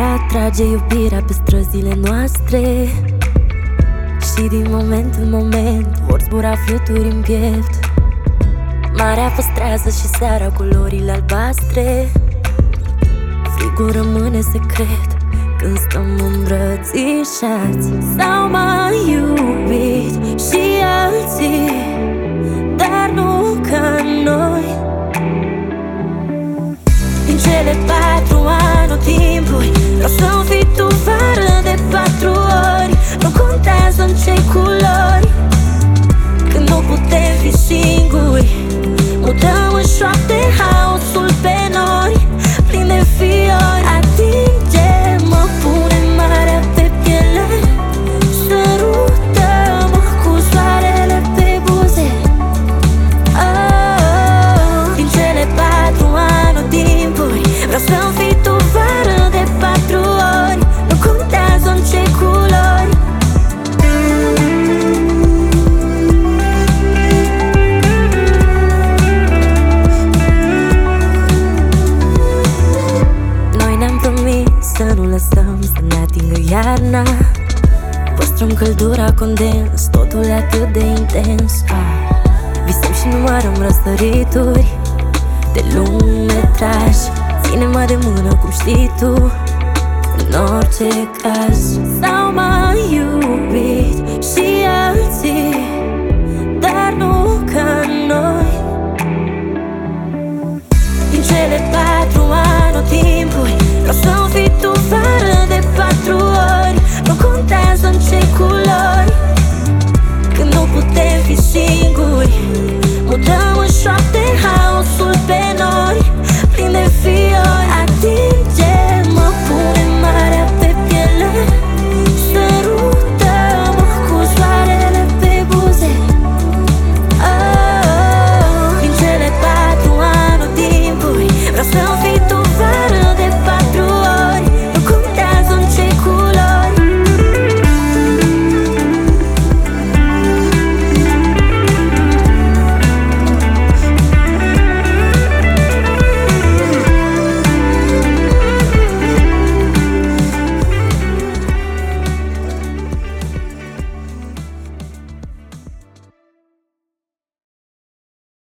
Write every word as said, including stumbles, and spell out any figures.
atrage iubirea pe străzile noastre, și din moment în moment vor zbura fluturi în piept. Marea păstrează și seara culorile albastre, frigul rămâne secret când stăm îmbrățișați. S-au mai iubit și alții, dar nu ca noi. Din cele patru anotimpuri vreau să-mi fii tu vară de patru ori. Nu contează în ce culori, când nu putem fi singuri, mutăm în șoapte haosul pe nori, plin de fiori. Atinge-mă, pune marea pe piele, sărută-mă cu soarele pe buze. Oh, din cele patru anotimpuri vreau să-mi fii tu vară de patru ori. Nu contează în ce culori. Noi ne-am promis să nu lăsăm să ne atingă iarna, păstrăm căldura condens, totul e atât de intens. Visăm și numărăm răsărituri de lungmetraj. Ține-mă de mână cum știi tu, în orice caz. S-au mai iubit și